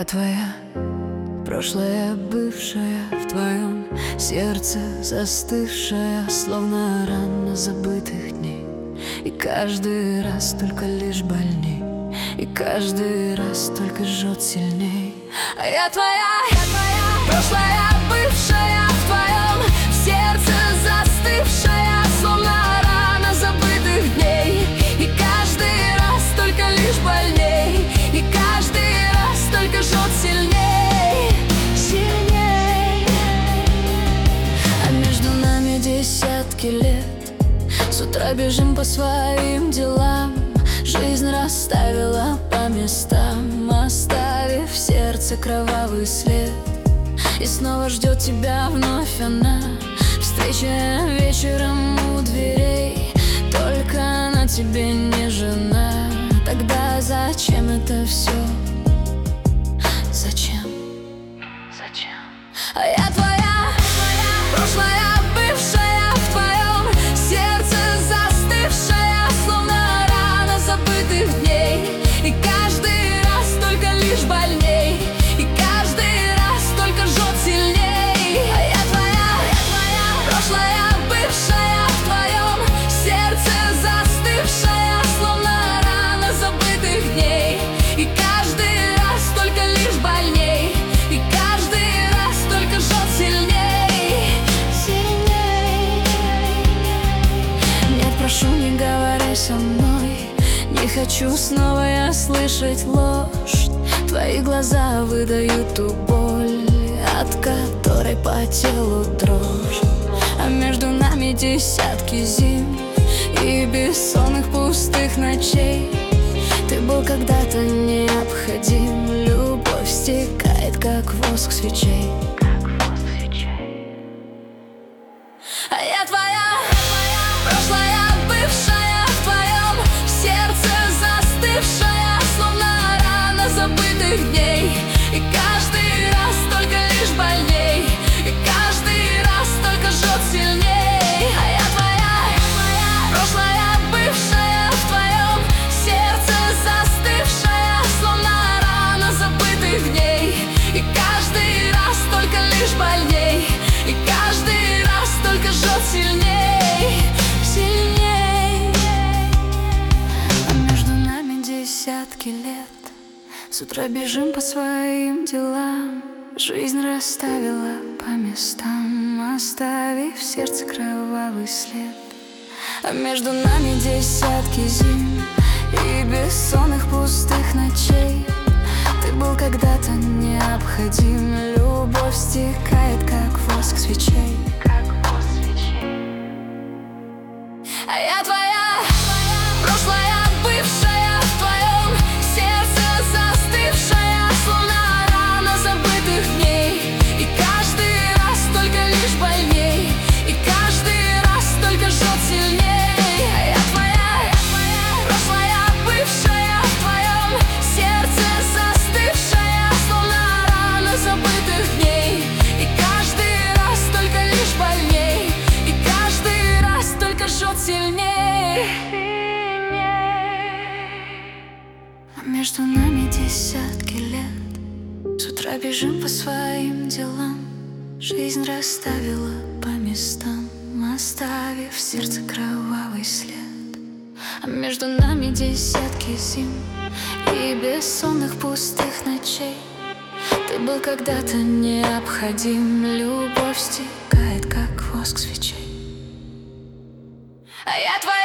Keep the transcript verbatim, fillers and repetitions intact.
Я твоя, прошлая бывшая, в твоем сердце застывшая, словно рана забытых дней. И каждый раз только лишь больней, и каждый раз только жжет сильней. А я твоя, я твоя, прошлая бывшая, в твоем сердце застывшая, словно рана забытых дней. И каждый раз только лишь больней, и каждый раз только жжет сильней, сильней. А между нами десятки лет. С утра бежим по своим делам. Жизнь расставила по местам, оставив в сердце кровавый след. И снова ждет тебя вновь она, встреча вечером у дверей. Только она тебе не жена. Тогда зачем это все? Зачем? Зачем? А я твоя, прошлая бывшая, в твоем сердце застывшая, словно рана забытых дней. И каждый раз только лишь больней, и каждый раз только жжет сильней. А я твоя, я твоя, прошлая бывшая, в твоем сердце застывшая, словно рана забытых дней. И каждый раз только лишь больней, и каждый раз только жжет сильней, сильней. Нет, прошу, не говори со мной, не хочу снова я слышать ложь. Твои глаза выдают ту боль, от которой по телу дрожь. А между нами десятки зим и бессонных пустых ночей. Ты был когда-то необходим, любовь стекает, как воск свечей. А я твоя, прошлая бывшая, в твоем сердце застывшая, словно рана забытых дней. И каждый раз только лишь больней, и каждый раз только жжет сильней. А я твоя, прошлая бывшая, в твоем сердце застывшая, словно рана забытых дней. И каждый раз только лишь больней, и каждый раз только жжет сильней, сильней. А между нами десятки лет. С утра бежим по своим делам. Жизнь расставила по местам, оставив в сердце кровавый след. А между нами десятки зим и бессонных пустых ночей. Ты был когда-то необходим, любовь стекает, как воск свечей. А я твоя, прошлая бывшая, в твоем сердце застывшая, словно рана забытых дней. И каждый раз только лишь больней, и каждый раз только жжет сильней. А я твоя, прошлая бывшая, в твоем сердце застывшая, словно рана забытых дней. И каждый раз только лишь больней, и каждый раз только жжет сильней. А между нами десятки лет. С утра бежим по своим делам. Жизнь расставила по местам, оставив в сердце кровавый след. А между нами десятки зим и бессонных пустых ночей. Ты был когда-то необходим, любовь стекает, как воск свечей. А я твоя.